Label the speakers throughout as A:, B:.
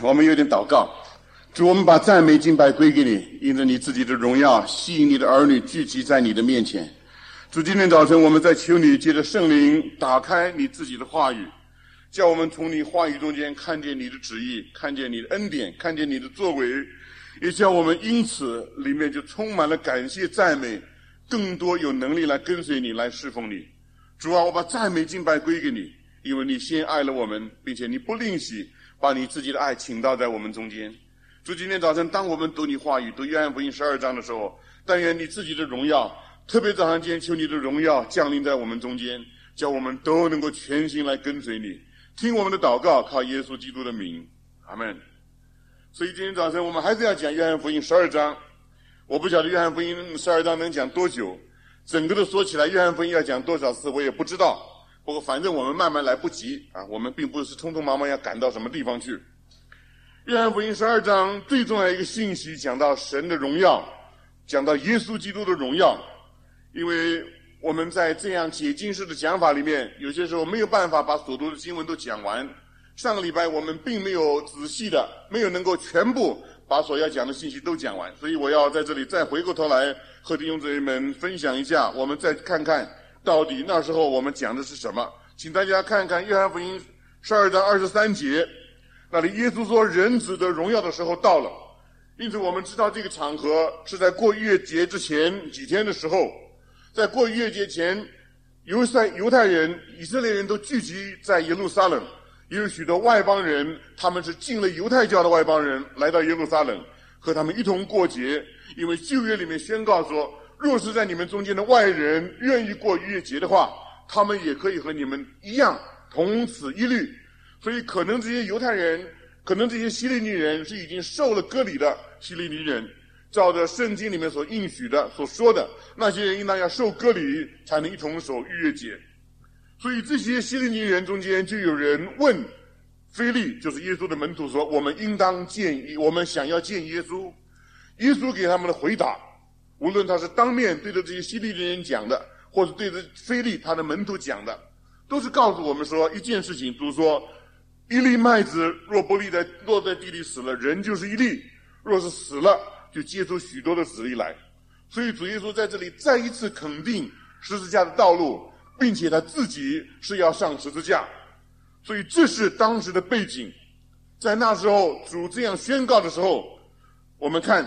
A: 我们有点祷告。主，我们把赞美敬拜归给你，因着你自己的荣耀吸引你的儿女聚集在你的面前。主，今天早晨我们在求你借着圣灵打开你自己的话语，叫我们从你话语中间看见你的旨意，看见你的恩典，看见你的作为，也叫我们因此里面就充满了感谢赞美，更多有能力来跟随你，来侍奉你。主啊，我把赞美敬拜归给你，因为你先爱了我们，并且你不吝惜把你自己的爱倾倒在我们中间。主，今天早晨当我们读你话语，读约翰福音12章的时候，但愿你自己的荣耀，特别早上今天求你的荣耀降临在我们中间，叫我们都能够全心来跟随你，听我们的祷告，靠耶稣基督的名，阿们。所以今天早晨我们还是要讲约翰福音12章。我不晓得约翰福音12章能讲多久，整个的说起来约翰福音要讲多少次我也不知道，不过反正我们慢慢来，不急啊，我们并不是匆匆忙忙要赶到什么地方去。约翰福音12章最重要一个信息讲到神的荣耀，讲到耶稣基督的荣耀。因为我们在这样解经式的讲法里面，有些时候没有办法把所读的经文都讲完。上个礼拜我们并没有仔细的，没有能够全部把所要讲的信息都讲完，所以我要在这里再回过头来和弟兄姊妹们分享一下，我们再看看到底那时候我们讲的是什么。请大家看看约翰福音12章23节，那里耶稣说人子的荣耀的时候到了。因此我们知道这个场合是在过逾越节之前几天的时候，在过逾越节前，犹太人、以色列人都聚集在耶路撒冷，也有许多外邦人，他们是进了犹太教的外邦人来到耶路撒冷，和他们一同过节。因为旧约里面宣告说，若是在你们中间的外人愿意过逾越节的话，他们也可以和你们一样同此一律。所以可能这些犹太人，可能这些希利尼人是已经受了割礼的希利尼人，照着圣经里面所应许的所说的，那些人应当要受割礼才能一同守逾越节。所以这些希利尼人中间就有人问腓利，就是耶稣的门徒说，我们想要见耶稣。耶稣给他们的回答，无论他是当面对着这些希利尼人讲的，或者对着腓利他的门徒讲的，都是告诉我们说一件事情。主说，一粒麦子若不落在地里死了，人就是一粒；若是死了，就结出许多的子粒来。所以主耶稣在这里再一次肯定十字架的道路，并且他自己是要上十字架。所以这是当时的背景。在那时候主这样宣告的时候，我们看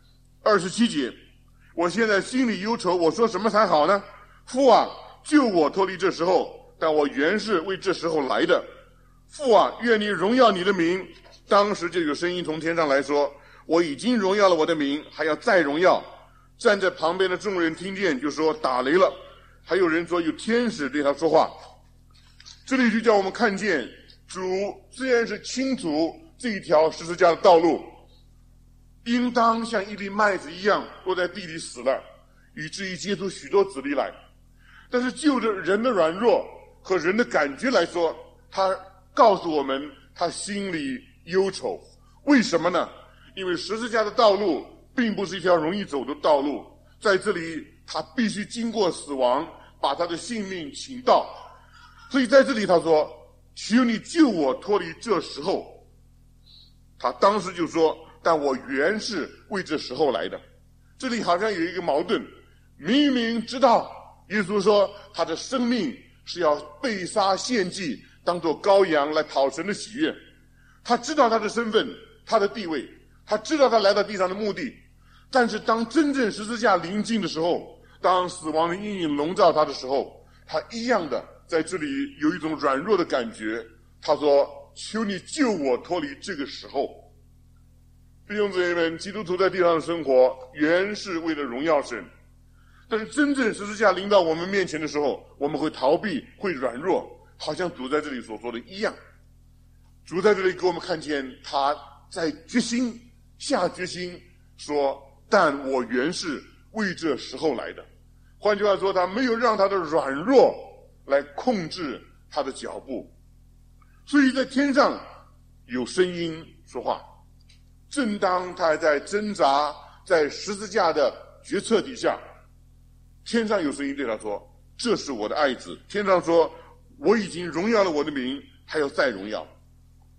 A: 27节，我现在心里忧愁，我说什么才好呢？父啊，救我脱离这时候，但我原是为这时候来的。父啊，愿你荣耀你的名。当时就有声音从天上来说，我已经荣耀了我的名，还要再荣耀。站在旁边的众人听见就说打雷了，还有人说有天使对他说话。这里就叫我们看见，主虽然是清楚这一条十字架的道路应当像一粒麦子一样落在地里死了，以至于结出许多子粒来，但是就着人的软弱和人的感觉来说，他告诉我们他心里忧愁。为什么呢？因为十字架的道路并不是一条容易走的道路，在这里他必须经过死亡，把他的性命倾倒。所以在这里他说，求你救我脱离这时候。他当时就说，但我原是为这时候来的。这里好像有一个矛盾，明明知道耶稣说他的生命是要被杀献祭，当作羔羊来讨神的喜悦，他知道他的身份，他的地位，他知道他来到地上的目的，但是当真正十字架临近的时候，当死亡的阴影笼罩他的时候，他一样的在这里有一种软弱的感觉。他说，求你救我脱离这个时候。弟兄姊妹们，基督徒在地上的生活原是为了荣耀神，但是真正十字架临到我们面前的时候，我们会逃避，会软弱，好像主在这里所说的一样。主在这里给我们看见他在下决心说，但我原是为这时候来的。换句话说，他没有让他的软弱来控制他的脚步。所以在天上有声音说话，正当他还在挣扎，在十字架的决策底下，天上有声音对他说，这是我的爱子。天上说，我已经荣耀了我的名，还要再荣耀。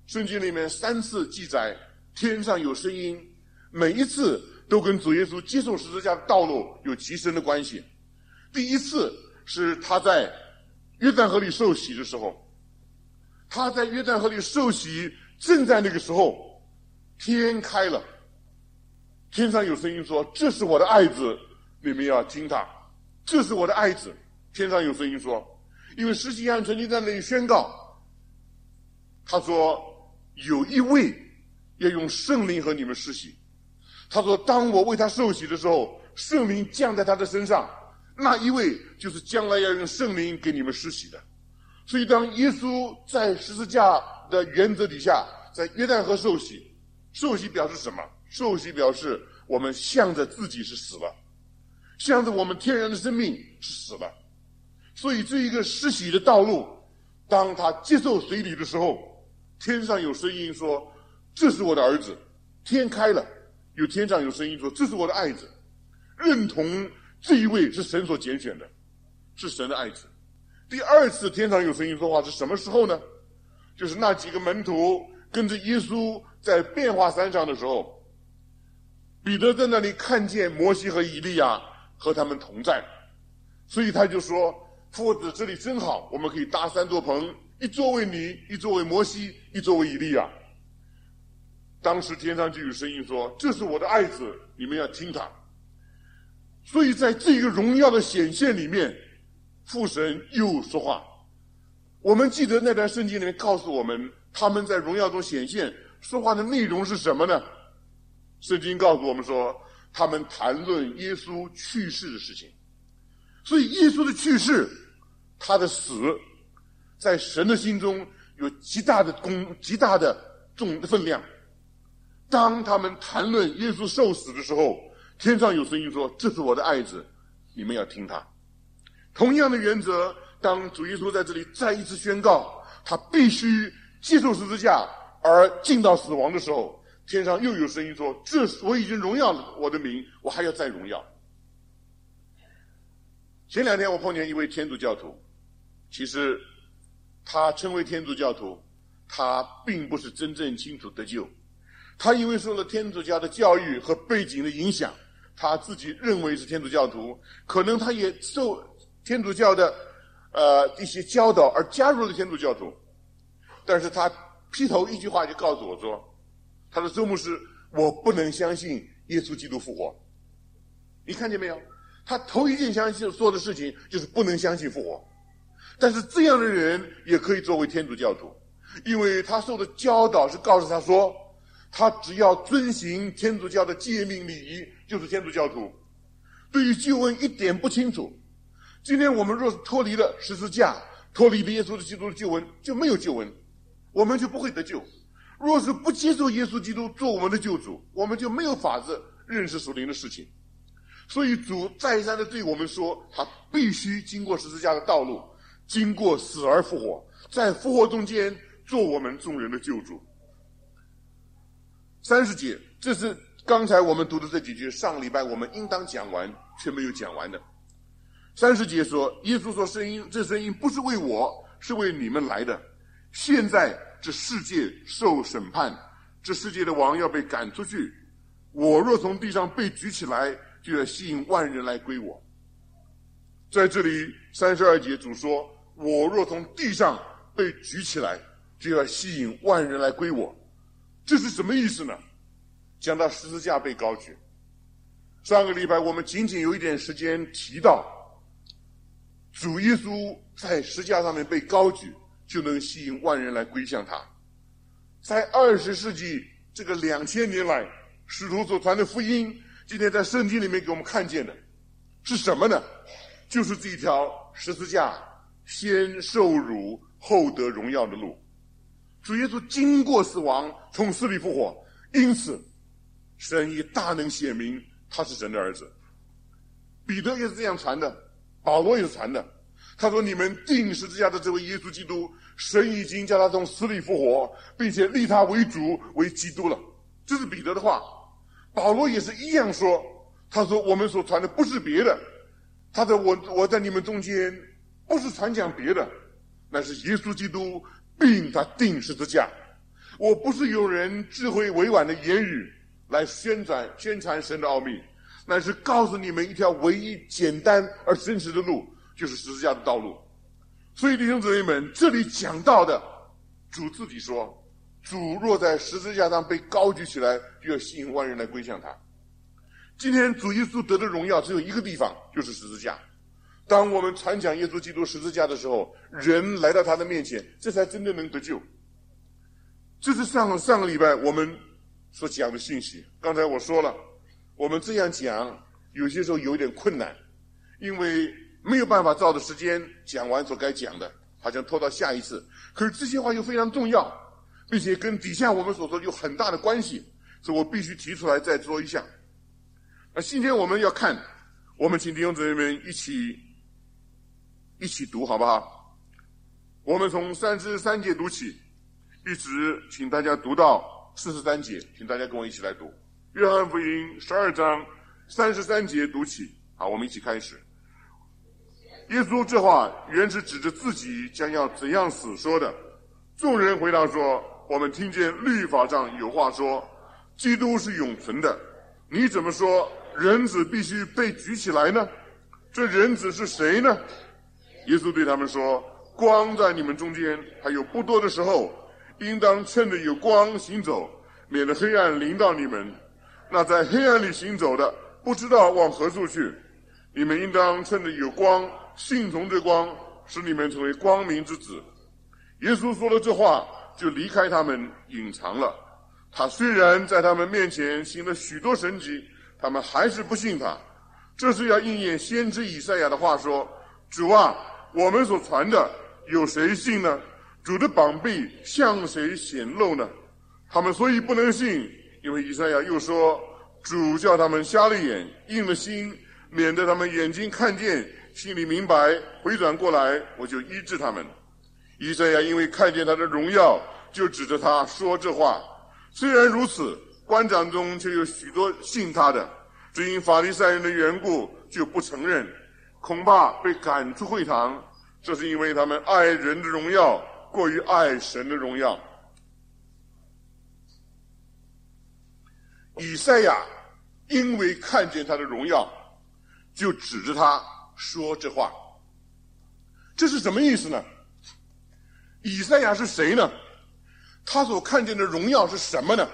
A: 圣经里面3次记载天上有声音，每一次都跟主耶稣接受十字架的道路有极深的关系。第一次是他在约旦河里受洗的时候，他在约旦河里受洗，正在那个时候天开了，天上有声音说，这是我的爱子，你们要听他，这是我的爱子。天上有声音说，因为施洗约翰曾经在那里宣告，他说有一位要用圣灵和你们施洗，他说当我为他受洗的时候，圣灵降在他的身上，那一位就是将来要用圣灵给你们施洗的。所以当耶稣在十字架的原则底下在约旦河受洗，受洗表示什么？受洗表示我们向着自己是死了，向着我们天然的生命是死了。所以这一个施洗的道路，当他接受水礼的时候，天上有声音说，这是我的儿子，天开了，有天上有声音说，这是我的爱子，认同这一位是神所拣选的，是神的爱子。第二次天上有声音说话是什么时候呢？就是那几个门徒跟着耶稣在变化山上的时候，彼得在那里看见摩西和以利亚和他们同在，所以他就说，父子，这里真好，我们可以搭3座棚，一座为你，一座为摩西，一座为以利亚。当时天上就有声音说，这是我的爱子，你们要听他。所以在这个荣耀的显现里面，父神又说话。我们记得那段圣经里面告诉我们，他们在荣耀中显现说话的内容是什么呢？圣经告诉我们说，他们谈论耶稣去世的事情。所以耶稣的去世，他的死，在神的心中有极大的重分量。当他们谈论耶稣受死的时候，天上有声音说，这是我的爱子，你们要听他。同样的原则，当主耶稣在这里再一次宣告他必须接受十字架而进到死亡的时候，天上又有声音说，这我已经荣耀了我的名，我还要再荣耀。前2天我碰见一位天主教徒，其实他称为天主教徒，他并不是真正清楚得救，他因为受了天主教的教育和背景的影响，他自己认为是天主教徒，可能他也受天主教的一些教导而加入了天主教徒，但是他劈头一句话就告诉我说，他的周牧师，我不能相信耶稣基督复活。你看见没有？他头一件相信做的事情就是不能相信复活。但是这样的人也可以作为天主教徒，因为他受的教导是告诉他说，他只要遵行天主教的诫命礼仪就是天主教徒。对于救恩一点不清楚。今天我们若是脱离了十字架，脱离了耶稣基督的救恩，就没有救恩，我们就不会得救。若是不接受耶稣基督做我们的救主，我们就没有法子认识属灵的事情。所以主再三的对我们说，他必须经过十字架的道路，经过死而复活，在复活中间做我们众人的救主。30节，这是刚才我们读的这几句，上礼拜我们应当讲完却没有讲完的。30节说，耶稣说，这声音不是为我，是为你们来的。现在这世界受审判，这世界的王要被赶出去，我若从地上被举起来，就要吸引万人来归我。在这里32节主说，我若从地上被举起来，就要吸引万人来归我。这是什么意思呢？讲到十字架被高举。上个礼拜我们仅仅有一点时间提到，主耶稣在十字架上面被高举，就能吸引万人来归向他。在20世纪这个2000年来，使徒所传的福音，今天在圣经里面给我们看见的是什么呢？就是这一条十字架先受辱后得荣耀的路。主耶稣经过死亡，从死里复活，因此神以大能显明他是神的儿子。彼得也是这样传的，保罗也是传的。他说，你们钉十字架的这位耶稣基督，神已经叫他从死里复活，并且立他为主为基督了。这是彼得的话。保罗也是一样说，他说我们所传的不是别的，他说我在你们中间不是传讲别的，那是耶稣基督并他钉十字架。 我不是用人智慧委婉的言语来宣传神的奥秘，乃是告诉你们一条唯一简单而真实的路，就是十字架的道路。所以弟兄姊妹们，这里讲到的，主自己说，主若在十字架上被高举起来，就要吸引万人来归向他。今天主耶稣得的荣耀只有一个地方，就是十字架。当我们传讲耶稣基督十字架的时候，人来到他的面前，这才真正能得救。这是上个礼拜我们所讲的信息。刚才我说了，我们这样讲有些时候有点困难，因为没有办法照着时间讲完所该讲的，好像拖到下一次。可是这些话又非常重要，并且跟底下我们所说有很大的关系，所以我必须提出来再说一下。那今天我们要看，我们请弟兄姊妹们一起读好不好？我们从33节读起，一直请大家读到43节，请大家跟我一起来读。约翰福音12章33节读起。好，我们一起开始。耶稣这话原是指着自己将要怎样死说的。众人回答说，我们听见律法上有话说，基督是永存的，你怎么说人子必须被举起来呢？这人子是谁呢？耶稣对他们说，光在你们中间还有不多的时候，应当趁着有光行走，免得黑暗临到你们。那在黑暗里行走的，不知道往何处去。你们应当趁着有光，信从这光，使你们成为光明之子。耶稣说了这话，就离开他们，隐藏了。他虽然在他们面前行了许多神迹，他们还是不信他。这是要应验先知以赛亚的话说，主啊，我们所传的有谁信呢？主的膀臂向谁显露呢？他们所以不能信，因为以赛亚又说，主叫他们瞎了眼，硬了心，免得他们眼睛看见，心里明白，回转过来，我就医治他们。以赛亚因为看见他的荣耀，就指着他说这话。虽然如此，官长中却有许多信他的，只因法利赛人的缘故，就不承认，恐怕被赶出会堂。这是因为他们爱人的荣耀过于爱神的荣耀。以赛亚因为看见他的荣耀，就指着他说这话。这是什么意思呢？以赛亚是谁呢？他所看见的荣耀是什么呢？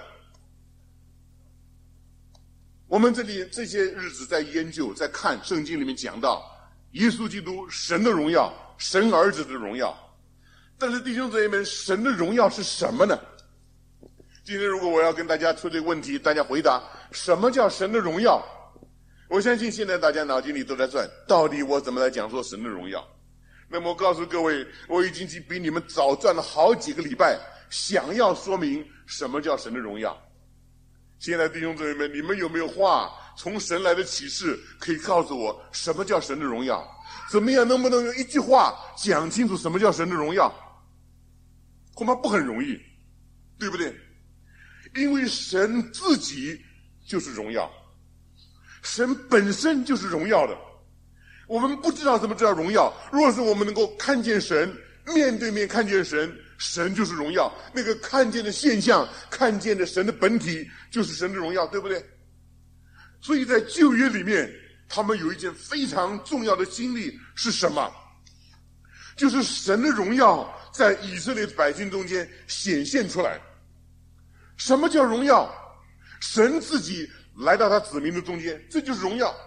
A: 我们这些日子在研究，在看圣经里面讲到耶稣基督神的荣耀，神儿子的荣耀。但是弟兄姊妹们，神的荣耀是什么呢？今天如果我要跟大家出这个问题，大家回答什么叫神的荣耀？我相信现在大家脑筋里都在转，到底我怎么来讲说神的荣耀？那么我告诉各位，我已经比你们早转了好几个礼拜，想要说明什么叫神的荣耀。现在弟兄姊妹们，你们有没有话从神来的启示可以告诉我什么叫神的荣耀？怎么样能不能用一句话讲清楚什么叫神的荣耀？恐怕不很容易，对不对？因为神自己就是荣耀，神本身就是荣耀的。我们不知道怎么知道荣耀，若是我们能够看见神，面对面看见神，神就是荣耀。那个看见的现象，看见的神的本体，就是神的荣耀，对不对？所以在旧约里面，他们有一件非常重要的经历是什么？就是神的荣耀在以色列百姓中间显现出来。什么叫荣耀？神自己来到他子民的中间，这就是荣耀。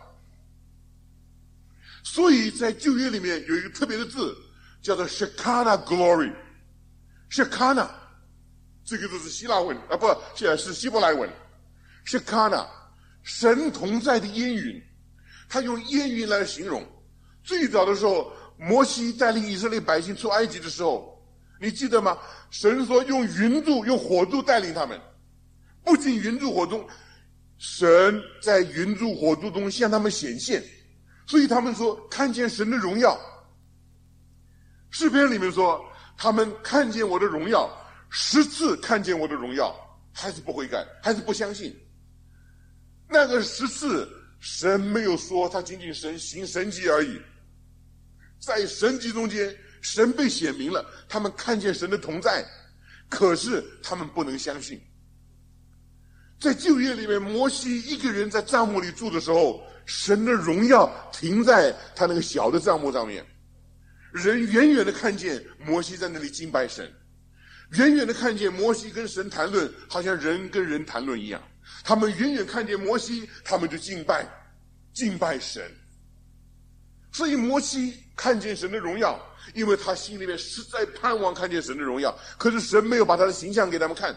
A: 所以在旧约里面有一个特别的字，叫做 Shekinah Glory。Shekinah 这个字是希腊文啊，不，是希伯来文。Shekinah 神同在的烟云，他用烟云来形容。最早的时候，摩西带领以色列百姓出埃及的时候，你记得吗？神说用云柱、用火柱带领他们。不仅云柱火柱，神在云柱火柱中向他们显现，所以他们说看见神的荣耀。诗篇里面说，他们看见我的荣耀，10次看见我的荣耀，还是不悔改，还是不相信。那个10次，神没有说他仅仅行神迹而已，在神迹中间，神被显明了，他们看见神的同在， 可是他们不能相信。在旧约里面，摩西一个人在帐幕里住的时候，神的荣耀停在他那个小的帐幕上面，人远远的看见摩西在那里敬拜神，远远的看见摩西跟神谈论，好像人跟人谈论一样。他们远远看见摩西，他们就敬拜神。所以摩西看见神的荣耀，因为他心里面实在盼望看见神的荣耀，可是神没有把他的形象给他们看。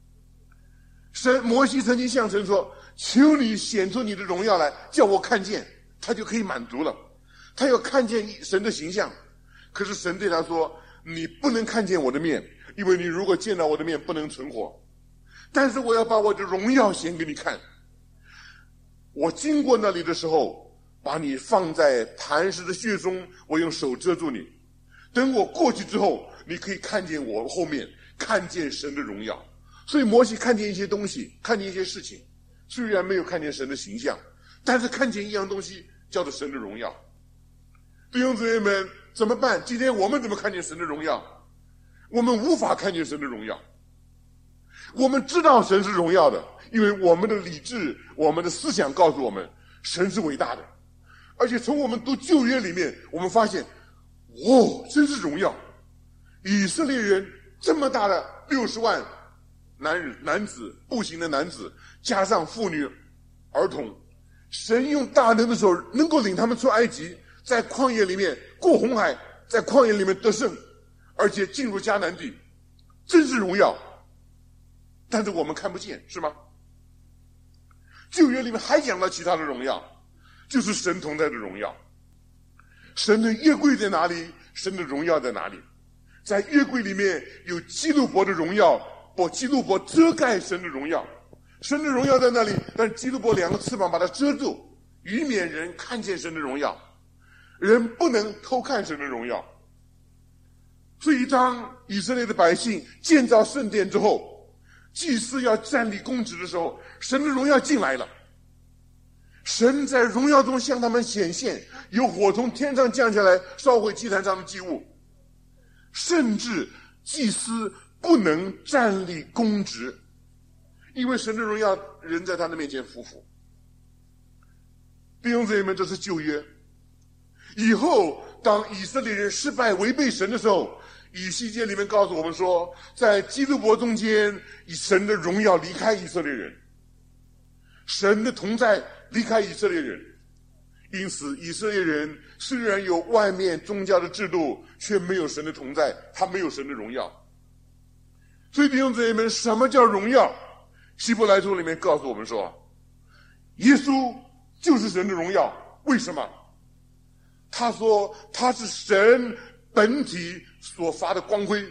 A: 摩西曾经向神说，求你显出你的荣耀来，叫我看见，他就可以满足了。他要看见神的形象，可是神对他说，你不能看见我的面，因为你如果见到我的面不能存活，但是我要把我的荣耀显给你看。我经过那里的时候，把你放在磐石的穴中，我用手遮住你，等我过去之后，你可以看见我后面，看见神的荣耀。所以摩西看见一些东西，看见一些事情，虽然没有看见神的形象，但是看见一样东西叫做神的荣耀。弟兄姊妹们，怎么办？今天我们怎么看见神的荣耀？我们无法看见神的荣耀。我们知道神是荣耀的，因为我们的理智，我们的思想告诉我们神是伟大的。而且从我们读旧约里面，我们发现真是荣耀。以色列人这么大的60万男子，步行的男子，加上妇女儿童，神用大能的时候能够领他们出埃及，在旷野里面过红海，在旷野里面得胜，而且进入迦南地，真是荣耀。但是我们看不见，是吗？旧约里面还讲到其他的荣耀，就是神同在的荣耀。神的约柜在哪里？神的荣耀在哪里？在约柜里面有基路伯的荣耀，基路伯遮盖神的荣耀，神的荣耀在那里，但是基路伯2个翅膀把它遮住，以免人看见神的荣耀。人不能偷看神的荣耀。所以当以色列的百姓建造圣殿之后，祭司要站立供职的时候，神的荣耀进来了。神在荣耀中向他们显现，有火从天上降下来，烧毁祭坛上的祭物，甚至祭司不能站立供职，因为神的荣耀人在他的面前匍匐。弟兄姊妹们，这是旧约。以后当以色列人失败违背神的时候，以西结里面告诉我们说，在基路伯中间，神的荣耀离开以色列人，神的同在离开以色列人。因此以色列人虽然有外面宗教的制度，却没有神的同在，他没有神的荣耀。所以弟兄姊妹们，什么叫荣耀？希伯来书里面告诉我们说，耶稣就是神的荣耀。为什么？他说他是神本体所发的光辉。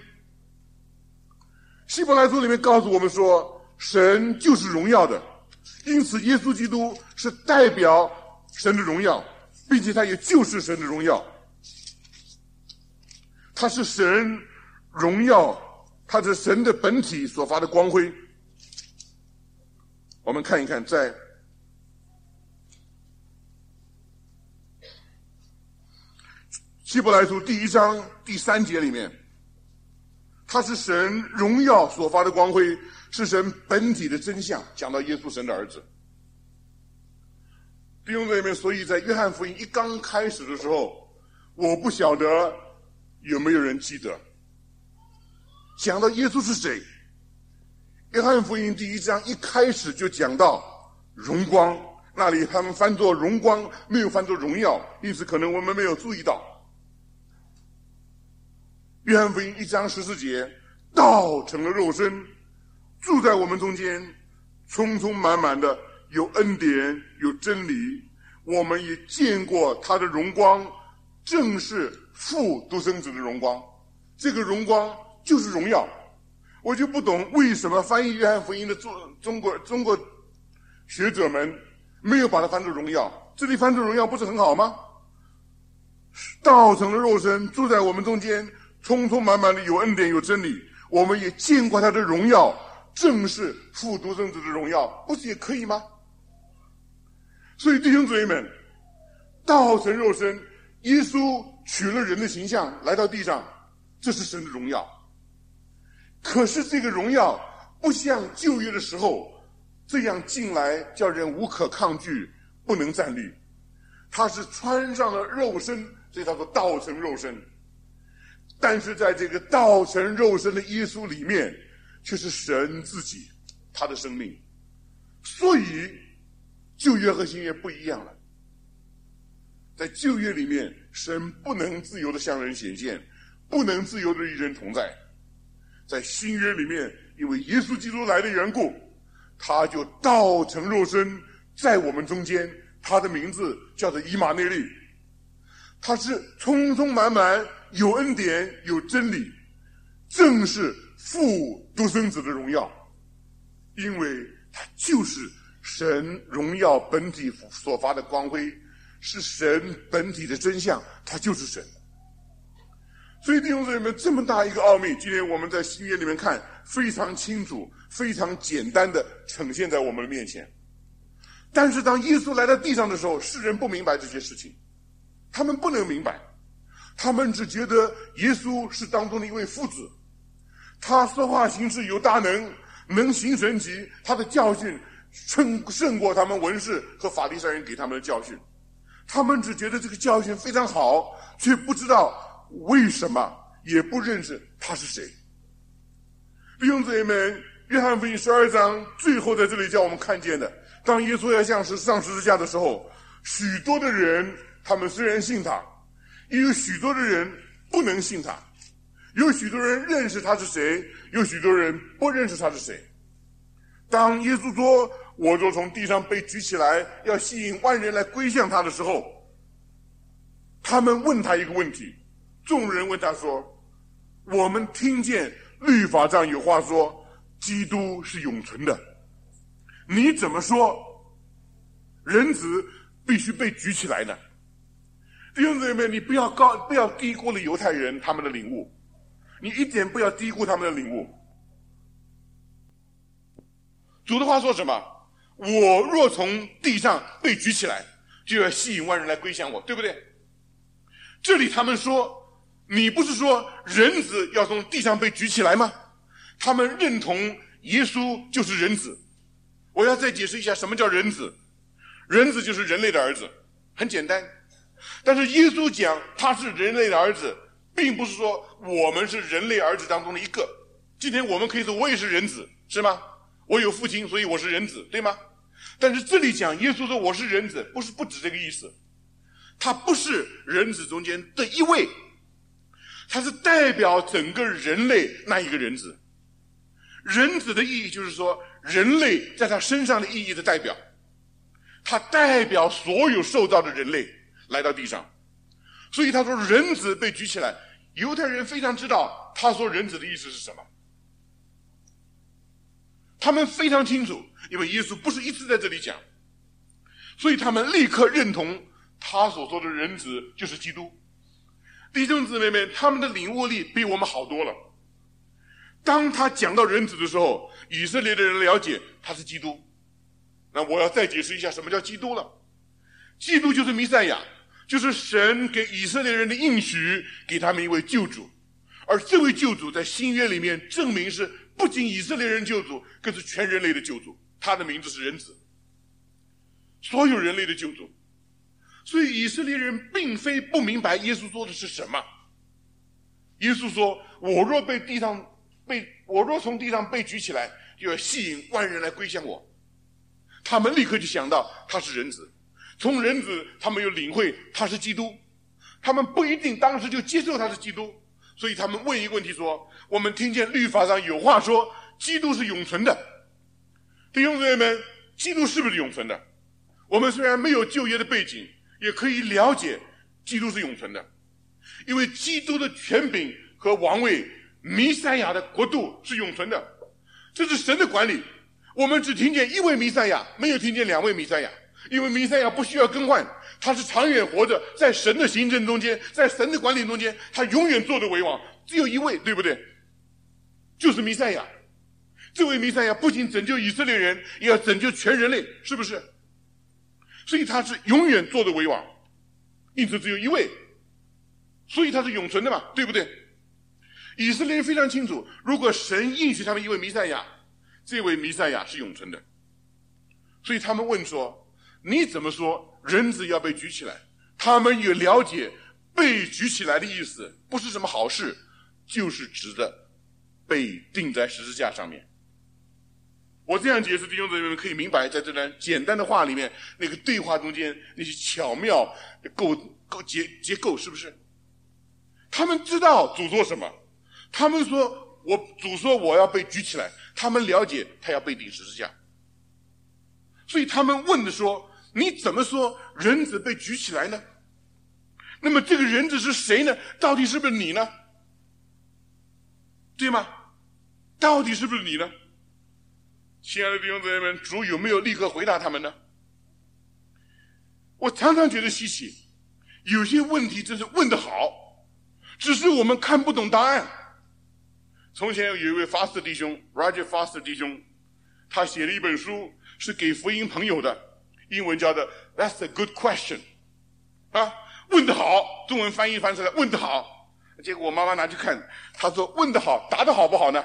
A: 希伯来书里面告诉我们说，神就是荣耀的，因此耶稣基督是代表神的荣耀，并且他也就是神的荣耀。他是神荣耀，他是神的本体所发的光辉。我们看一看，在希伯来书第1章第3节里面，他是神荣耀所发的光辉，是神本体的真相，讲到耶稣神的儿子。弟兄姊妹，所以在约翰福音一刚开始的时候，我不晓得有没有人记得讲到耶稣是谁。约翰福音第1章一开始就讲到荣光，那里他们翻作荣光，没有翻作荣耀，因此可能我们没有注意到。约翰福音1章14节，道成了肉身，住在我们中间，充充满满的有恩典有真理，我们也见过他的荣光，正是父独生子的荣光。这个荣光就是荣耀。我就不懂为什么翻译约翰福音的中国学者们没有把它翻作荣耀，这里翻作荣耀不是很好吗？道成了肉身，住在我们中间，充充满满的有恩典有真理，我们也见过他的荣耀，正是父独生子的荣耀，不是也可以吗？所以弟兄姊妹们，道成肉身，耶稣取了人的形象来到地上，这是神的荣耀。 可是这个荣耀不像旧约的时候这样进来，叫人无可抗拒，不能站立。他是穿上了肉身，所以他说道成肉身。但是在这个道成肉身的耶稣里面，却是神自己，他的生命。所以旧约和新约不一样了。在旧约里面，神不能自由的向人显现，不能自由的与人同在。在新约里面，因为耶稣基督来的缘故，他就道成肉身在我们中间，他的名字叫做以马内利。他是充充满满，有恩典，有真理，正是父独生子的荣耀，因为他就是神荣耀本体所发的光辉，是神本体的真相，他就是神。所以弟兄姊妹们，这么大一个奥秘，今天我们在新约里面看，非常清楚，非常简单的呈现在我们的面前。但是当耶稣来到地上的时候，世人不明白这些事情，他们不能明白，他们只觉得耶稣是当中的一位父子，他说话行事有大能，能行神迹，他的教训胜过他们文士和法利赛人给他们的教训。他们只觉得这个教训非常好，却不知道为什么，也不认识他是谁。弟兄姊妹们，约翰福音12章最后在这里叫我们看见的，当耶稣要上十字架的时候，许多的人他们虽然信他，也有许多的人不能信他，有许多人认识他是谁，有许多人不认识他是谁。当耶稣说我若从地上被举起来，要吸引万人来归向他的时候，他们问他一个问题，众人问他说，我们听见律法上有话说基督是永存的，你怎么说人子必须被举起来呢？弟兄姊妹，你不要低估了犹太人他们的领悟，你一点不要低估他们的领悟。主的话说什么？我若从地上被举起来，就要吸引万人来归向我，对不对？这里他们说，你不是说人子要从地上被举起来吗？他们认同耶稣就是人子。我要再解释一下什么叫人子。人子就是人类的儿子，很简单。但是耶稣讲他是人类的儿子，并不是说我们是人类儿子当中的一个。今天我们可以说我也是人子，是吗？我有父亲，所以我是人子，对吗？但是这里讲耶稣说我是人子，不止这个意思。他不是人子中间的一位，他是代表整个人类那一个人子。人子的意义就是说人类在他身上的意义的代表，他代表所有受造的人类来到地上。所以他说人子被举起来，犹太人非常知道他说人子的意思是什么，他们非常清楚，因为耶稣不是一次在这里讲，所以他们立刻认同他所说的人子就是基督。弟兄姊妹们，他们的领悟力比我们好多了。当他讲到人子的时候，以色列的人了解他是基督。那我要再解释一下什么叫基督了。基督就是弥赛亚，就是神给以色列人的应许，给他们一位救主。而这位救主在新约里面证明是不仅以色列人救主，更是全人类的救主。他的名字是人子，所有人类的救主。所以以色列人并非不明白耶稣说的是什么。耶稣说我若从地上被举起来，就要吸引万人来归向我。他们立刻就想到他是人子，从人子他们又领会他是基督。他们不一定当时就接受他是基督，所以他们问一个问题说，我们听见律法上有话说基督是永存的。弟兄姊妹们，基督是不是永存的？我们虽然没有旧约的背景，也可以了解基督是永存的，因为基督的权柄和王位，弥赛亚的国度是永存的，这是神的管理。我们只听见一位弥赛亚，没有听见两位弥赛亚，因为弥赛亚不需要更换，他是长远活着，在神的行政中间，在神的管理中间，他永远做得为王，只有一位，对不对？就是弥赛亚。这位弥赛亚不仅拯救以色列人，也要拯救全人类，是不是？所以他是永远做得为王，因此只有一位，所以他是永存的嘛，对不对？ 以色列人非常清楚，如果神应许他们一位弥赛亚，这位弥赛亚是永存的。所以他们问说，你怎么说人子要被举起来？他们也了解被举起来的意思不是什么好事，就是指的被钉在十字架上面。我这样解释，弟兄姊妹们可以明白，在这段简单的话里面，那个对话中间那些巧妙的结构，是不是？他们知道主说什么，他们说主说我要被举起来，他们了解他要被钉十字架，所以他们问的说，你怎么说人子被举起来呢？那么这个人子是谁呢？到底是不是你呢？对吗？到底是不是你呢？亲爱的弟兄姊妹们，主有没有立刻回答他们呢？我常常觉得稀奇，有些问题真是问得好，只是我们看不懂答案。从前有一位法斯弟兄 Roger Foster 弟兄，他写了一本书，是给福音朋友的，英文叫做 That's a good question 啊，问得好，中文翻译翻出来问得好。结果我妈妈拿去看，她说问得好，答得好不好呢？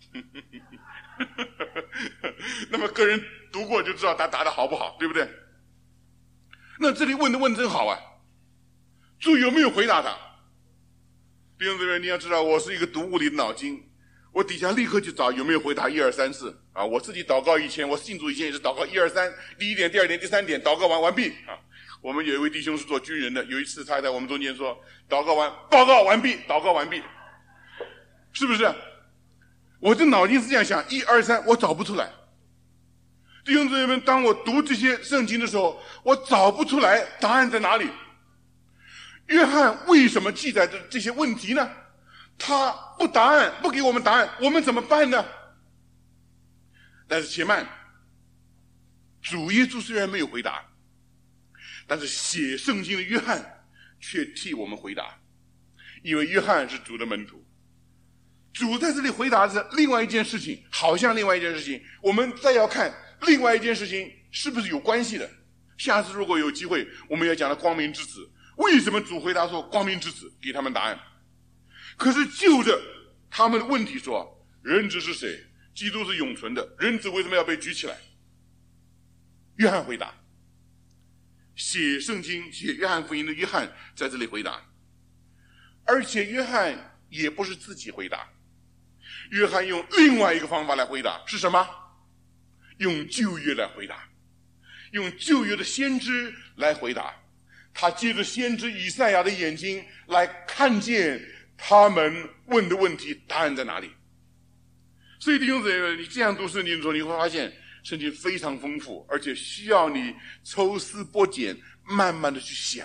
A: 那么个人读过就知道他答得好不好，对不对？那这里问真好啊，主有没有回答他？弟兄姊妹，你要知道，我是一个读物理的脑筋，我底下立刻去找有没有回答1、2、3、4啊！我自己祷告以前，我信主以前也是祷告1、2、3，第一点、第二点、第三点，祷告完毕啊！我们有一位弟兄是做军人的，有一次他在我们中间说，祷告完，报告完毕，祷告完毕，是不是？我的脑筋是这样想，1、2、3，我找不出来。弟兄姊妹们，当我读这些圣经的时候，我找不出来答案在哪里。约翰为什么记载着这些问题呢？他不给我们答案，我们怎么办呢？但是且慢，主耶稣虽然没有回答，但是写圣经的约翰却替我们回答，因为约翰是主的门徒。主在这里回答是另外一件事情，好像另外一件事情，我们再要看另外一件事情是不是有关系的。下次如果有机会，我们要讲到光明之子，为什么主回答说光明之子，给他们答案。可是就着他们的问题说，人子是谁？基督是永存的，人子为什么要被举起来？约翰回答，写圣经写约翰福音的约翰在这里回答，而且约翰也不是自己回答，约翰用另外一个方法来回答，是什么？用旧约来回答，用旧约的先知来回答。他借着先知以赛亚的眼睛来看见他们问的问题答案在哪里。所以弟兄姊妹，你这样读圣经的时候，你会发现圣经非常丰富，而且需要你抽丝剥茧，慢慢的去想。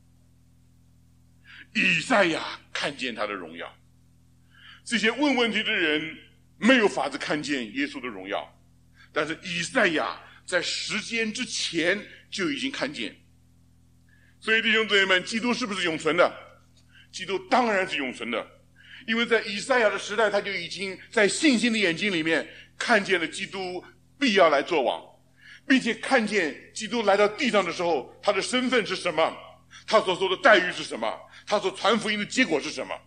A: 以赛亚看见他的荣耀，这些问问题的人没有法子看见耶稣的荣耀，但是以赛亚在时间之前就已经看见。所以弟兄姊妹们，基督是不是永存的？基督当然是永存的，因为在以赛亚的时代，他就已经在信心的眼睛里面看见了基督必要来做王，并且看见基督来到地上的时候，他的身份是什么，他所受的待遇是什么，他所传福音的结果是什么。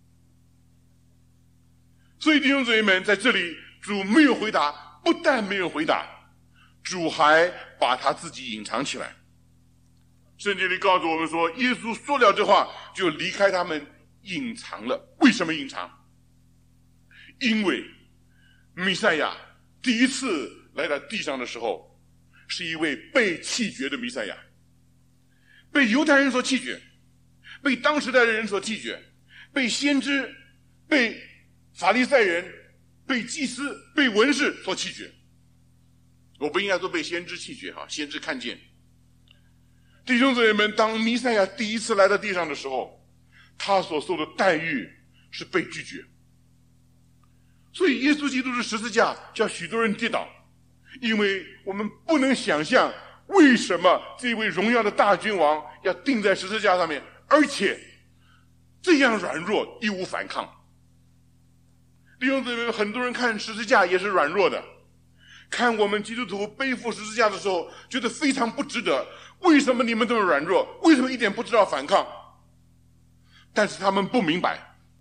A: 所以弟兄姊妹们，在这里主没有回答，不但没有回答，主还把他自己隐藏起来。圣经里告诉我们说，耶稣说了这话就离开他们，隐藏了。为什么隐藏？因为弥赛亚第一次来到地上的时候，是一位被弃绝的弥赛亚，被犹太人所弃绝，被当时代的人所弃绝，被先知、被法利赛人、被祭司、被文士所弃绝。我不应该说被先知弃绝哈，先知看见。弟兄姊妹们，当弥赛亚第一次来到地上的时候，他所受的待遇是被拒绝。所以耶稣基督的十字架叫许多人跌倒，因为我们不能想象为什么这位荣耀的大君王要钉在十字架上面，而且这样软弱，义无反抗。弟兄姊妹们，很多人看十字架也是软弱的，看我们基督徒背负十字架的时候，觉得非常不值得。为什么你们这么软弱？为什么一点不知道反抗？但是他们不明白，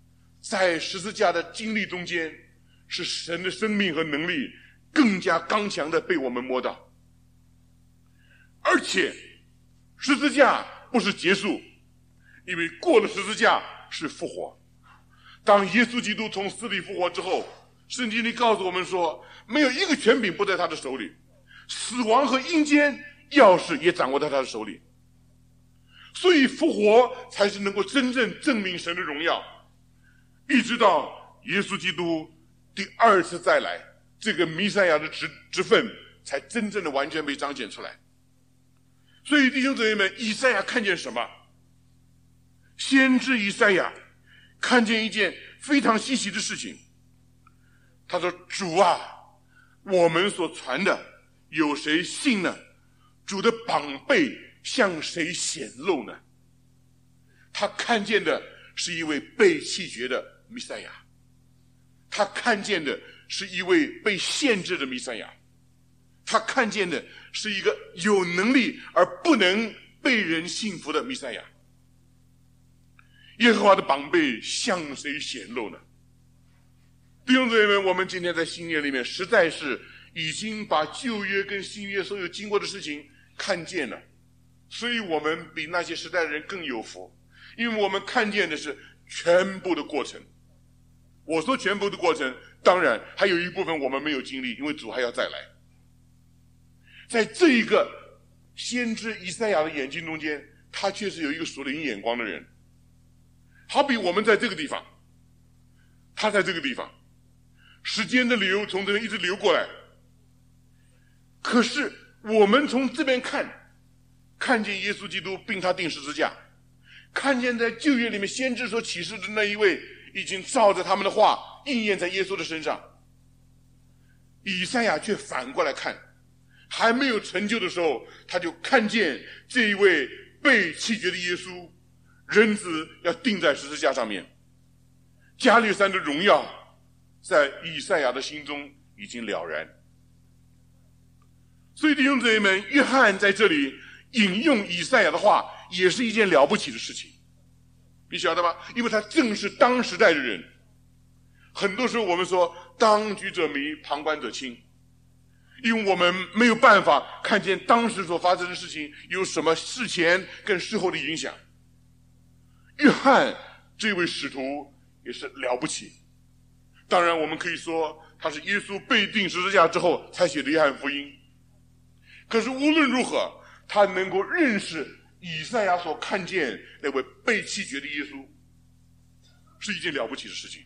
A: 在十字架的经历中间，是神的生命和能力更加刚强的被我们摸到。而且十字架不是结束，因为过了十字架是复活。当耶稣基督从死里复活之后，圣经里告诉我们说，没有一个权柄不在他的手里，死亡和阴间钥匙也掌握在他的手里。所以复活才是能够真正证明神的荣耀，一直到耶稣基督第二次再来，这个弥赛亚的职分才真正的完全被彰显出来。所以弟兄姊妹们，以赛亚看见什么？先知以赛亚看见一件非常稀奇的事情。他说，主啊，我们所传的有谁信呢？主的膀臂向谁显露呢？他看见的是一位被弃绝的弥赛亚，他看见的是一位被限制的弥赛亚，他看见的是一个有能力而不能被人信服的弥赛亚。耶和华的膀臂向谁显露呢？弟兄姊妹们，我们今天在新约里面实在是已经把旧约跟新约所有经过的事情看见了，所以我们比那些时代的人更有福，因为我们看见的是全部的过程。我说全部的过程，当然还有一部分我们没有经历，因为主还要再来。在这一个先知以赛亚的眼睛中间，他却是有一个属灵眼光的人。好比我们在这个地方，他在这个地方，时间的流从这边一直流过来，可是我们从这边看见耶稣基督并他钉十字架，看见在旧约里面先知所启示的那一位已经照着他们的话应验在耶稣的身上。以赛亚却反过来看，还没有成就的时候，他就看见这一位被弃绝的耶稣，人子要钉在十字架上面。加略山的荣耀在以赛亚的心中已经了然。所以弟兄姊妹们，约翰在这里引用以赛亚的话也是一件了不起的事情，你晓得吗？因为他正是当时代的人。很多时候我们说当局者迷，旁观者清，因为我们没有办法看见当时所发生的事情有什么事前跟事后的影响。约翰这位使徒也是了不起，当然我们可以说他是耶稣被钉十字架之后才写的约翰福音，可是无论如何，他能够认识以赛亚所看见那位被弃绝的耶稣，是一件了不起的事情。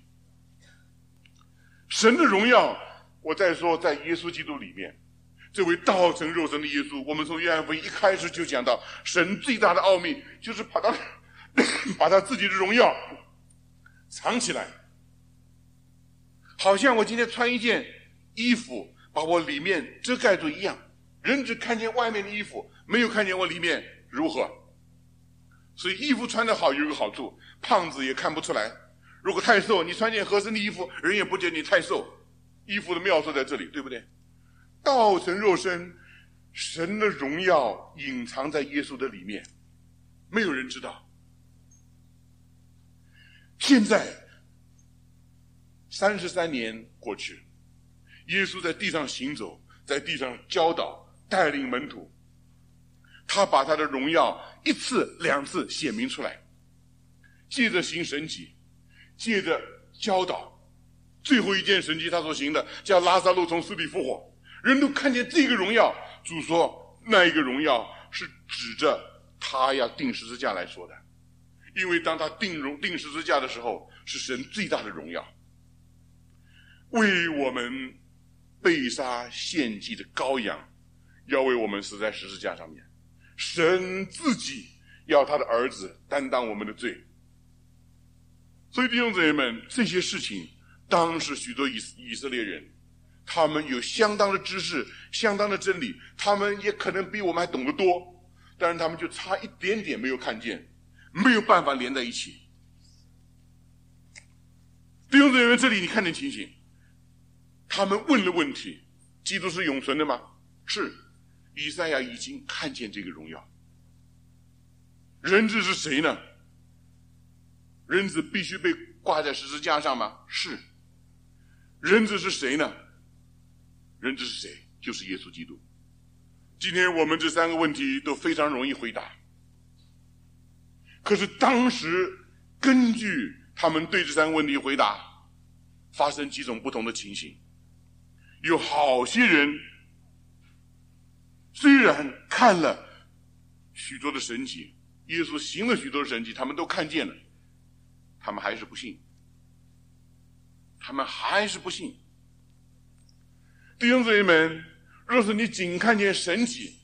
A: 神的荣耀，我再说在耶稣基督里面，这位道成肉身的耶稣，我们从约翰福音一开始就讲到，神最大的奥秘就是把他自己的荣耀藏起来，好像我今天穿一件衣服把我里面遮盖住一样，人只看见外面的衣服，没有看见我里面如何。所以衣服穿得好有一个好处，胖子也看不出来，如果太瘦，你穿件合身的衣服，人也不觉得你太瘦。衣服的妙处在这里，对不对？道成肉身，神的荣耀隐藏在耶稣的里面，没有人知道。现在33年过去，耶稣在地上行走，在地上教导带领门徒，他把他的荣耀一次两次显明出来，借着行神迹，借着教导。最后一件神迹他所行的叫拉撒路从死里复活，人都看见这个荣耀。主说那一个荣耀是指着他要钉十字架来说的，因为当他钉十字架的时候，是神最大的荣耀，为我们被杀献祭的羔羊要为我们死在十字架上面，神自己要他的儿子担当我们的罪。所以弟兄姊妹们，这些事情当时许多以色列人，他们有相当的知识，相当的真理，他们也可能比我们还懂得多，但是他们就差一点点没有看见，没有办法连在一起。弟兄姊妹们，这里你看见情形，他们问了问题，基督是永存的吗？是。以赛亚已经看见这个荣耀。人子是谁呢？人子必须被挂在十字架上吗？是。人子是谁呢？人子是谁？就是耶稣基督。今天我们这三个问题都非常容易回答，可是当时根据他们对这三个问题回答，发生几种不同的情形。有好些人虽然看了许多的神迹，耶稣行了许多的神迹，他们都看见了，他们还是不信，他们还是不信。弟兄姊妹们，若是你仅看见神迹，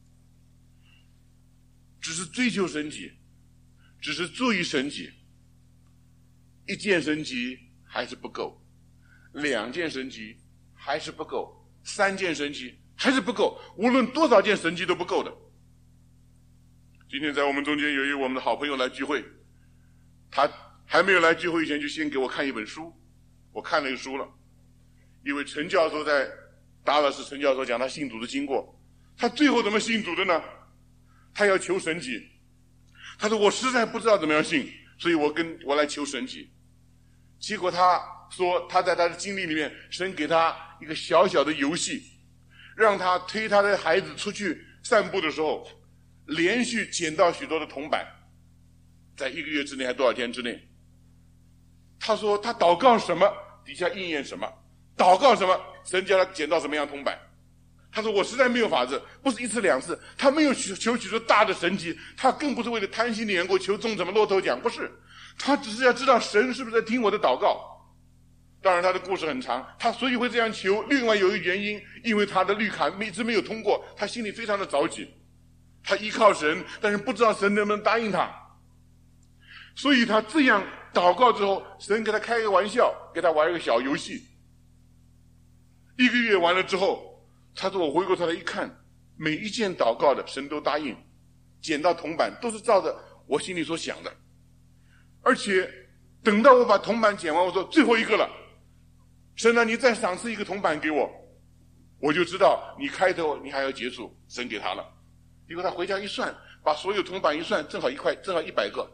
A: 只是追求神迹，只是注意神迹，一件神迹还是不够，两件神迹还是不够，三件神迹还是不够，无论多少件神迹都不够的。今天在我们中间有一位我们的好朋友来聚会，他还没有来聚会以前就先给我看一本书，我看了一个书了。一位陈教授在达拉斯，陈教授讲他信主的经过，他最后怎么信主的呢？他要求神迹，他说我实在不知道怎么样信，所以我来求神迹。结果他说他在他的经历里面，神给他一个小小的游戏，让他推他的孩子出去散步的时候，连续捡到许多的铜板，在1个月之内还多少天之内。他说他祷告什么，底下应验什么，祷告什么，神叫他捡到什么样铜板。他说我实在没有法子，不是一次两次，他没有求许多大的神迹，他更不是为了贪心的缘故求中什么骆驼奖，不是，他只是要知道神是不是在听我的祷告。当然他的故事很长，他所以会这样求，另外有一个原因，因为他的绿卡一直没有通过，他心里非常的着急，他依靠神，但是不知道神能不能答应他，所以他这样祷告之后，神给他开个玩笑，给他玩一个小游戏。1个月完了之后，他说我回过头来一看，每一件祷告的神都答应，捡到铜板都是照着我心里所想的，而且等到我把铜板捡完，我说最后一个了，神啊，你再赏赐一个铜板给我，我就知道你开头你还要结束，神给他了。结果他回家一算，把所有铜板一算，正好100个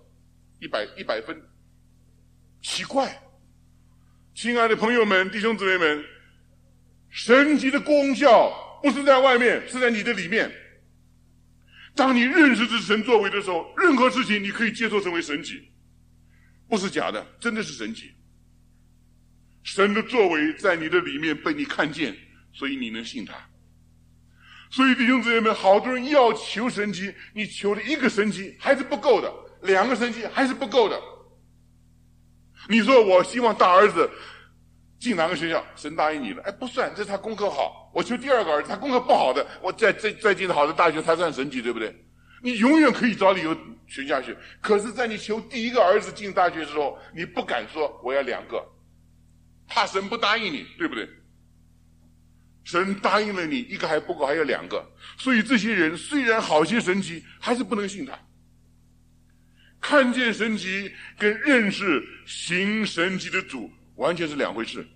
A: ，100分。奇怪，亲爱的朋友们，弟兄姊妹们，神迹的功效不是在外面，是在你的里面。当你认识这神作为的时候，任何事情你可以接受成为神迹，不是假的，真的是神迹。神的作为在你的里面被你看见，所以你能信他。所以弟兄姊妹们，好多人要求神迹，你求了1个神迹还是不够的，2个神迹还是不够的。你说我希望大儿子进哪个学校，神答应你了，不算，这是他功课好。我求第2个儿子，他功课不好的，我再进好的大学才算神迹，对不对？你永远可以找理由存下去，可是在你求第1个儿子进大学的时候，你不敢说我要2个，怕神不答应你，对不对？神答应了你1个还不够，还有2个。所以这些人虽然好些神迹，还是不能信他。看见神迹跟认识行神迹的主完全是2回事。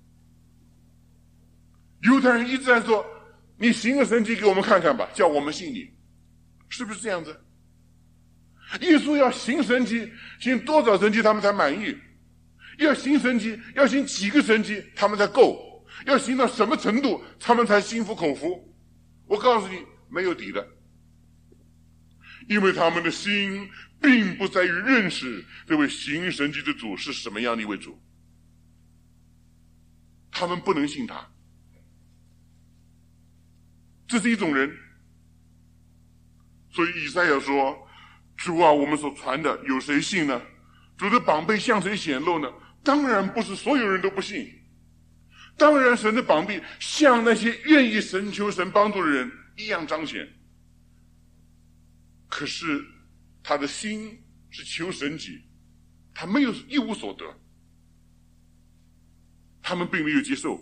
A: 犹太人一直在说，你行个神迹给我们看看吧，叫我们信你，是不是这样子？耶稣要行神迹，行多少神迹他们才满意？要行神迹，要行几个神迹他们才够？要行到什么程度他们才心服口服？我告诉你，没有底的，因为他们的心并不在于认识这位行神迹的主是什么样的一位主，他们不能信他。这是一种人。所以以赛亚说，主啊，我们所传的有谁信呢？主的膀臂向谁显露呢？当然不是所有人都不信，当然神的膀臂向那些愿意神求神帮助的人一样彰显。可是他的心是求神迹，他没有一无所得，他们并没有接受。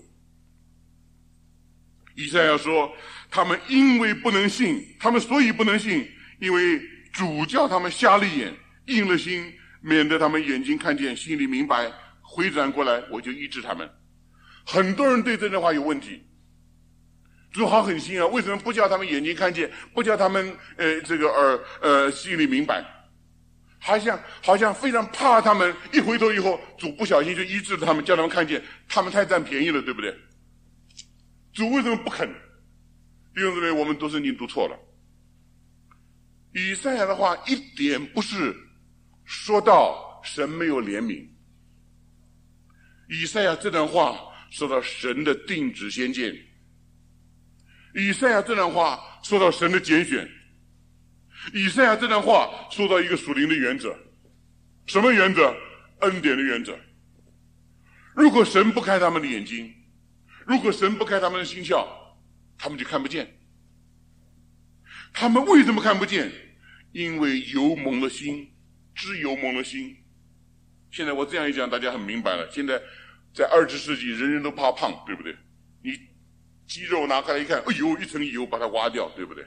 A: 以赛亚说，他们因为不能信，他们所以不能信，因为主叫他们瞎了眼，硬了心，免得他们眼睛看见，心里明白，回转过来，我就医治他们。很多人对这句话有问题，主好狠心啊，为什么不叫他们眼睛看见，不叫他们心里明白？ 好像非常怕他们，一回头以后，主不小心就医治他们，叫他们看见他们太占便宜了，对不对？主为什么不肯？弟兄姊妹，我们都圣经读错了。以赛亚的话一点不是说到神没有怜悯，以赛亚这段话说到神的定旨先见，以赛亚这段话说到神的拣选，以赛亚这段话说到一个属灵的原则。什么原则？恩典的原则。如果神不开他们的眼睛，如果神不开他们的心窍，他们就看不见。他们为什么看不见？因为油蒙了心，脂油蒙了心。现在我这样一讲，大家很明白了。现在在20世纪，人人都怕胖，对不对？你肌肉拿开来一看，哎呦，一层油把它挖掉，对不对？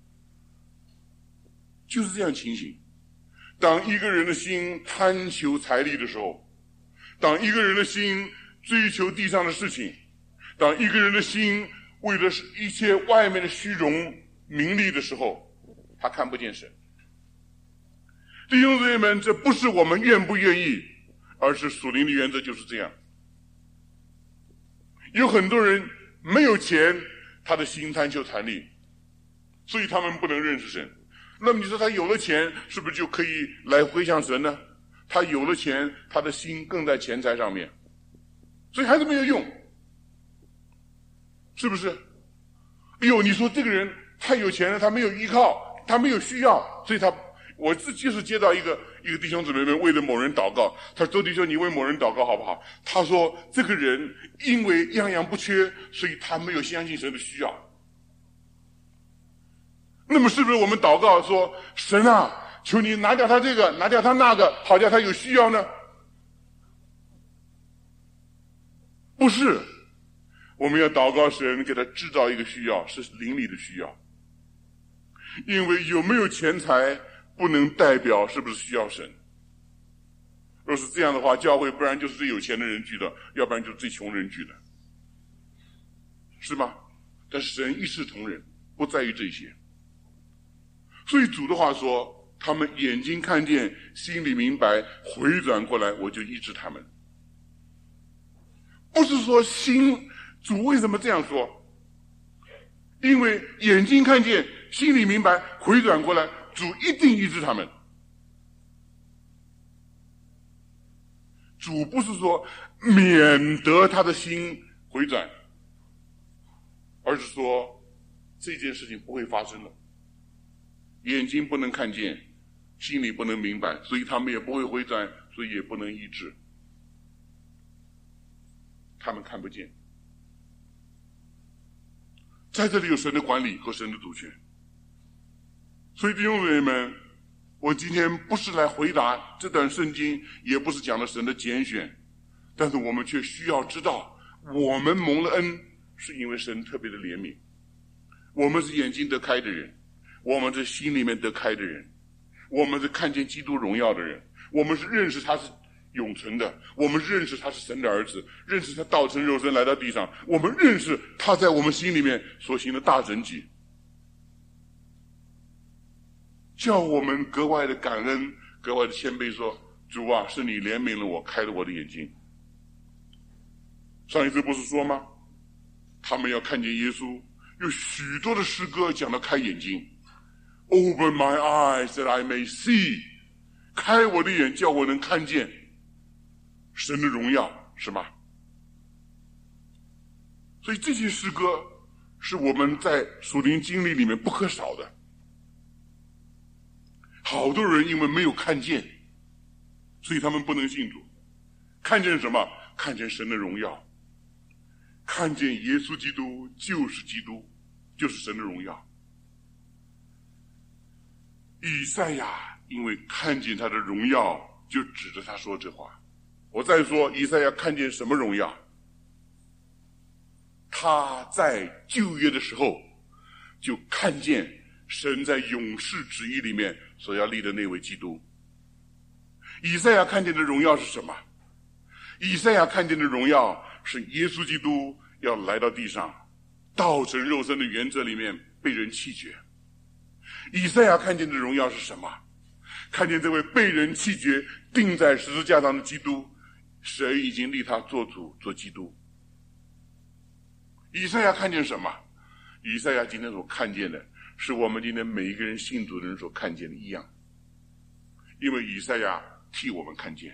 A: 就是这样情形。当一个人的心贪求财力的时候，当一个人的心追求地上的事情，当一个人的心为了一切外面的虚荣名利的时候，他看不见神。弟兄姊妹们，这不是我们愿不愿意，而是属灵的原则就是这样。有很多人没有钱，他的心贪求财力，所以他们不能认识神。那么你说他有了钱，是不是就可以来归向神呢？他有了钱，他的心更在钱财上面，所以还是没有用，是不是？哎呦，你说这个人太有钱了，他没有依靠，他没有需要，所以我自己就是接到一个弟兄姊妹们为了某人祷告，他说周弟兄，你为某人祷告好不好？他说这个人因为样样不缺，所以他没有相信神的需要。那么是不是我们祷告说，神啊，求你拿掉他这个，拿掉他那个，好叫他有需要呢？不是，我们要祷告神给他制造一个需要，是灵里的需要。因为有没有钱财不能代表是不是需要神。若是这样的话，教会不然就是最有钱的人聚的，要不然就是最穷人聚的，是吗？但是神一视同仁，不在于这些。所以主的话说，他们眼睛看见，心里明白，回转过来，我就医治他们。不是说主为什么这样说？因为眼睛看见，心里明白，回转过来，主一定医治他们。主不是说免得他的心回转，而是说这件事情不会发生了。眼睛不能看见，心里不能明白，所以他们也不会回转，所以也不能医治。他们看不见。在这里有神的管理和神的主权。所以弟兄姊妹们，我今天不是来回答这段圣经，也不是讲了神的拣选，但是我们却需要知道，我们蒙了恩是因为神特别的怜悯。我们是眼睛得开的人，我们是心里面得开的人，我们是看见基督荣耀的人，我们是认识他是永存的，我们认识他是神的儿子，认识他道成肉身来到地上，我们认识他在我们心里面所行的大神迹，叫我们格外的感恩，格外的谦卑，说主啊，是你怜悯了我，开了我的眼睛。上一次不是说吗？他们要看见耶稣，有许多的诗歌讲到开眼睛， Open my eyes that I may see， 开我的眼，叫我能看见神的荣耀，是吗？所以这些诗歌是我们在属灵经历里面不可少的。好多人因为没有看见，所以他们不能信主。看见什么？看见神的荣耀，看见耶稣基督就是基督，就是神的荣耀。以赛亚因为看见他的荣耀，就指着他说这话。我再说，以赛亚看见什么荣耀？他在旧约的时候就看见神在永世旨意里面所要立的那位基督。以赛亚看见的荣耀是什么？以赛亚看见的荣耀是耶稣基督要来到地上，道成肉身的原则里面被人弃绝。以赛亚看见的荣耀是什么？ 看见这位被人弃绝钉在十字架上的基督，谁已经立他做主做基督。以赛亚看见什么？以赛亚今天所看见的是我们今天每一个人信主的人所看见的一样，因为以赛亚替我们看见。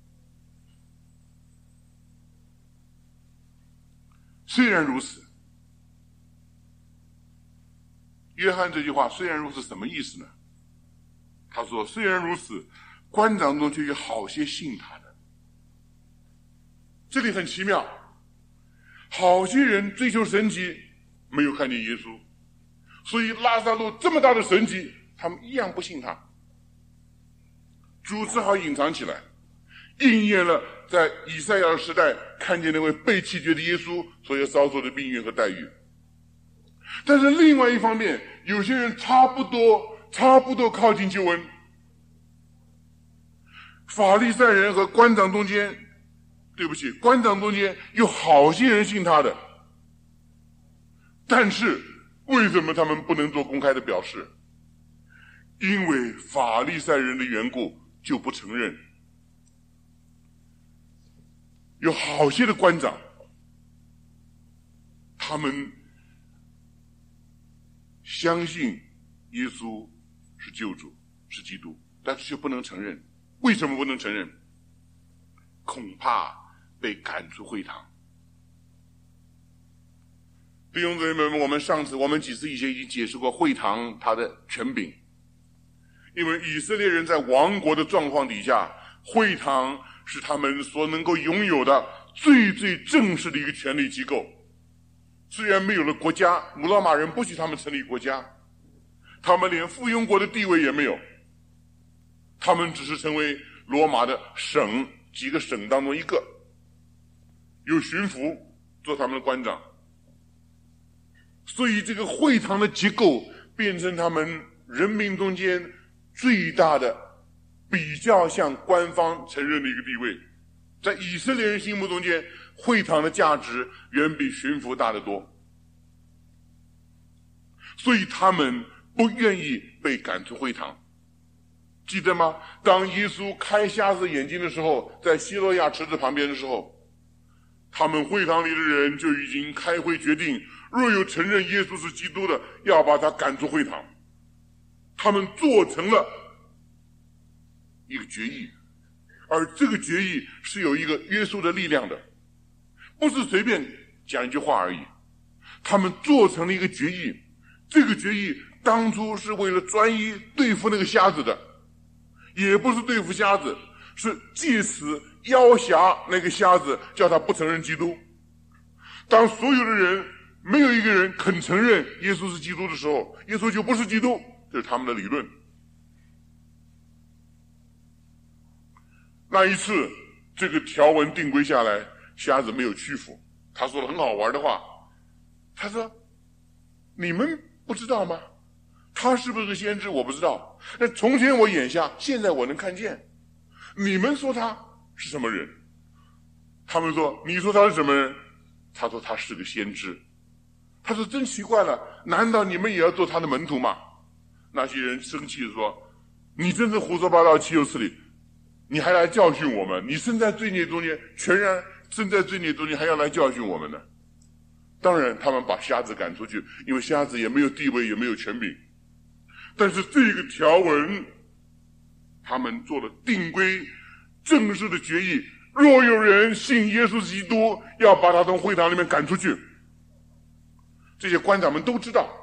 A: 虽然如此，约翰这句话虽然如此什么意思呢？他说虽然如此，官长中却有好些信他的。这里很奇妙，好些人追求神迹没有看见耶稣，所以拉撒路这么大的神迹他们一样不信他，主只好隐藏起来，应验了在以赛亚的时代看见那位被弃绝的耶稣所要遭受的命运和待遇。但是另外一方面，有些人差不多靠近救恩，法利赛人和官长中间，官长中间有好些人信他的，但是为什么他们不能做公开的表示？因为法利赛人的缘故就不承认。有好些的官长，他们相信耶稣是救主是基督，但是却不能承认。为什么不能承认？恐怕被赶出会堂。弟兄姊妹们，我们几次以前已经解释过会堂它的权柄，因为以色列人在亡国的状况底下，会堂是他们所能够拥有的最正式的一个权力机构。虽然没有了国家，古罗马人不许他们成立国家，他们连附庸国的地位也没有，他们只是成为罗马的省，几个省当中一个，有巡抚做他们的官长。所以这个会堂的结构变成他们人民中间最大的比较向官方承认的一个地位。在以色列人心目中间，会堂的价值远比巡抚大得多，所以他们不愿意被赶出会堂。记得吗？当耶稣开瞎子眼睛的时候，在希罗亚池子旁边的时候，他们会堂里的人就已经开会决定，若有承认耶稣是基督的，要把他赶出会堂。他们做成了一个决议，而这个决议是有一个约束的力量的，不是随便讲一句话而已。他们做成了一个决议，这个决议当初是为了专一对付那个瞎子的，也不是对付瞎子，是借此要挟那个瞎子，叫他不承认基督。当所有的人没有一个人肯承认耶稣是基督的时候，耶稣就不是基督，这是他们的理论。那一次这个条文定规下来，瞎子没有屈服，他说了很好玩的话，他说你们不知道吗？他是不是个先知我不知道，那从前我眼瞎，现在我能看见，你们说他是什么人？他们说你说他是什么人？他说他是个先知。他说真奇怪了，难道你们也要做他的门徒吗？那些人生气地说，你真是胡说八道，岂有此理，你还来教训我们，你身在罪孽中间，全然身在罪孽中间，还要来教训我们呢？当然他们把瞎子赶出去，因为瞎子也没有地位，也没有权柄。但是这个条文他们做了定规正式的决议，若有人信耶稣基督，要把他从会堂里面赶出去。这些官长们都知道，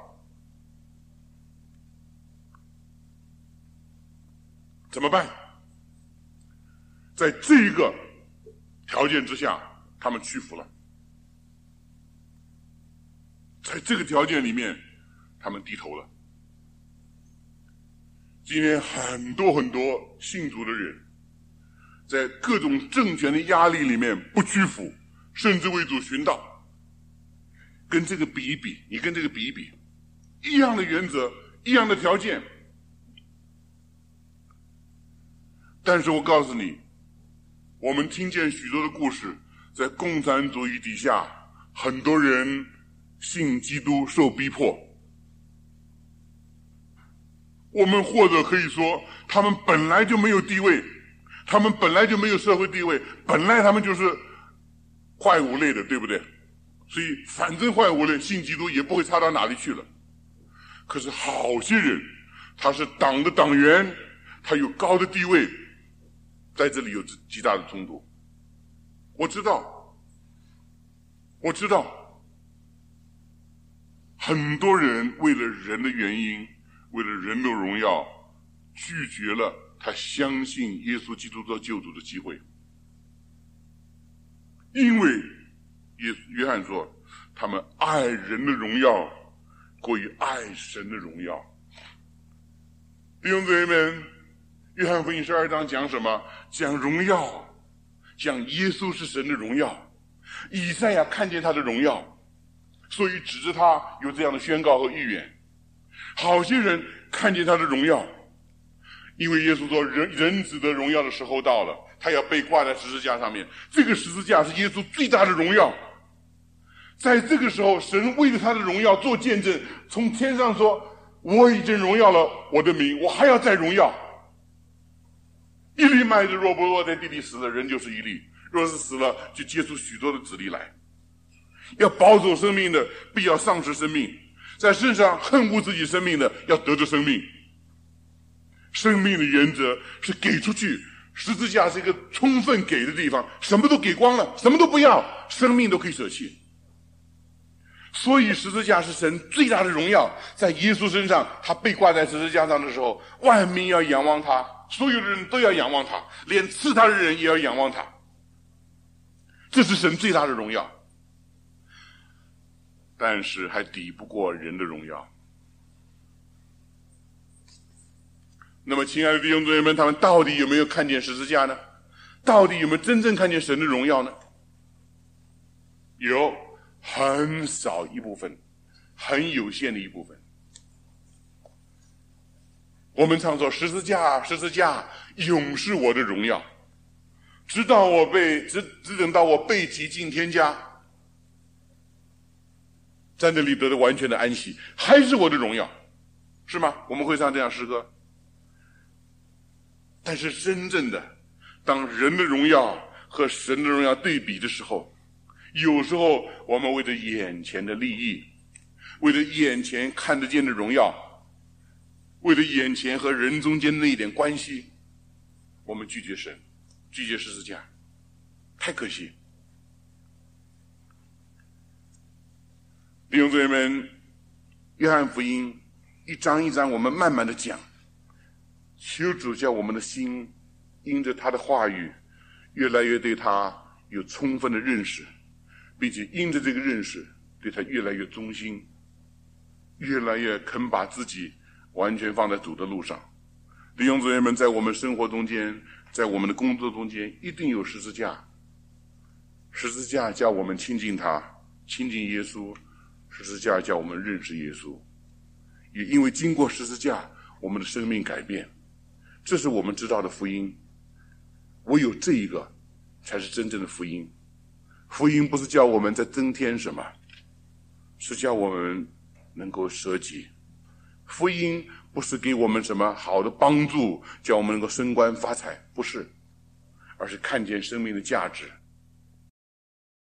A: 怎么办？在这个条件之下，他们屈服了。在这个条件里面，他们低头了。今天很多信主的人，在各种政权的压力里面不屈服，甚至为主殉道。跟这个比一比，你跟这个比一比，一样的原则，一样的条件。但是我告诉你，我们听见许多的故事，在共产主义底下，很多人信基督受逼迫。 我们或者可以说，他们本来就没有地位，他们本来就没有社会地位，本来他们就是坏无类的，对不对？所以反正坏无类，信基督也不会差到哪里去了。可是好些人，他是党的党员，他有高的地位，在这里有极大的冲突。我知道，很多人为了人的原因，为了人的荣耀，拒绝了他相信耶稣基督做救主的机会。因为约翰说，他们爱人的荣耀过于爱神的荣耀。弟兄姊妹们，约翰福音12章讲什么？讲荣耀，讲耶稣是神的荣耀。以赛亚看见他的荣耀，所以指着他有这样的宣告和预言。好些人看见他的荣耀，因为耶稣说人子的荣耀的时候到了，他要被挂在十字架上面。这个十字架是耶稣最大的荣耀。在这个时候，神为了他的荣耀做见证，从天上说，我已经荣耀了我的名，我还要再荣耀。一粒麦子若不落在地里死了，人就是一粒，若是死了，就结出许多的子粒来。要保守生命的，必要丧失生命；在世上恨恶自己生命的，要得着生命。生命的原则是给出去，十字架是一个充分给的地方，什么都给光了，什么都不要，生命都可以舍弃。所以十字架是神最大的荣耀。在耶稣身上，他被挂在十字架上的时候，万民要仰望他，所有的人都要仰望他，连刺他的人也要仰望他。这是神最大的荣耀，但是还抵不过人的荣耀。那么亲爱的弟兄姊妹们，他们到底有没有看见十字架呢？到底有没有真正看见神的荣耀呢？有很少一部分，很有限的一部分。我们常说十字架，十字架永是我的荣耀，直等到我被提进天家，在那里得到完全的安息，还是我的荣耀，是吗？我们会唱这样诗歌。但是真正的，当人的荣耀和神的荣耀对比的时候，有时候我们为了眼前的利益，为了眼前看得见的荣耀，为了眼前和人中间的那一点关系，我们拒绝神，拒绝十字架，太可惜。弟兄姊妹们，约翰福音一章一章我们慢慢的讲，求主叫我们的心因着他的话语越来越对他有充分的认识，并且因着这个认识对他越来越忠心，越来越肯把自己完全放在主的路上。弟兄姊妹们，在我们生活中间，在我们的工作中间，一定有十字架。十字架叫我们亲近他，亲近耶稣；十字架叫我们认识耶稣。也因为经过十字架，我们的生命改变，这是我们知道的福音。唯有这一个才是真正的福音。福音不是叫我们再增添什么，是叫我们能够舍己。福音不是给我们什么好的帮助，叫我们能够升官发财，不是，而是看见生命的价值，